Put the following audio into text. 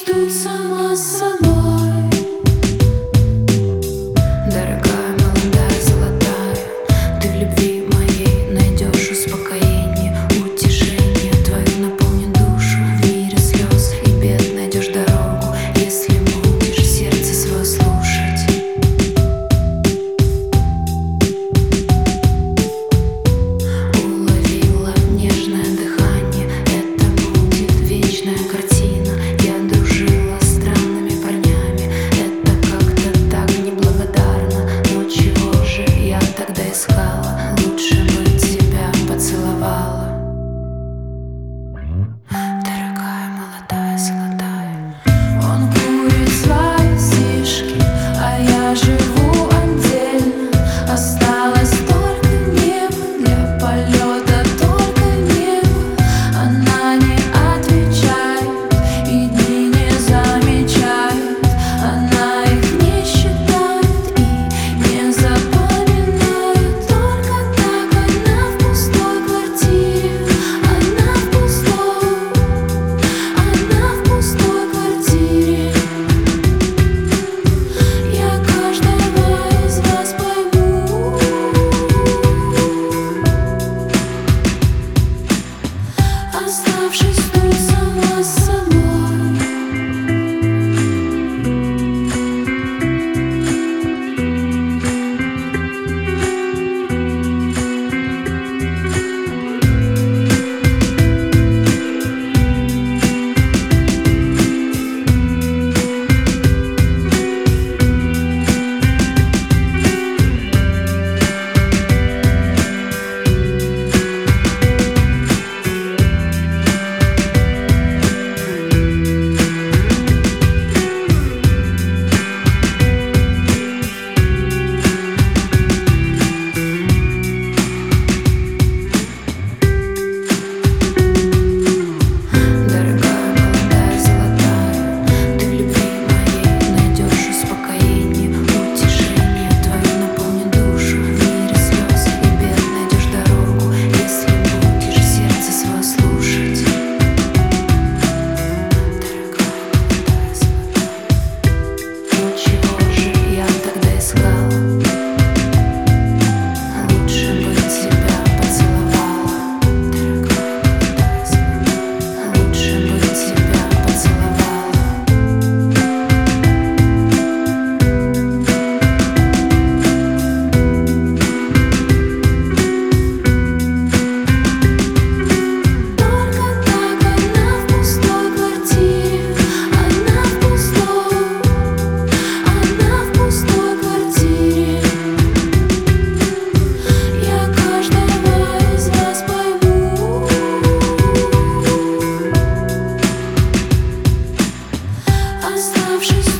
тут сама с собой. Дорогая, молодая, золотая, ты в любви моей найдешь успокоение, утешение твою наполнит душу. В мире слез и бед найдешь дорогу, если будешь сердце свое слушать. Уловила нежное дыхание, это будет вечная картина. Я дружила с странными парнями, это как-то так неблагодарно. Но чего же я тогда искала? Лучше бы тебя поцеловала. Дорогая, молодая, золотая, он курит свои сишки, а я живу отдельно. Осталось только небо для полета, только небо. Она не отвечает и дни не замечает. Она их не считает и не запоминает. Только так она в пустой квартире, она в пустой квартире. Я каждого из вас пойму, оставшись тут сама с собой. Оставшись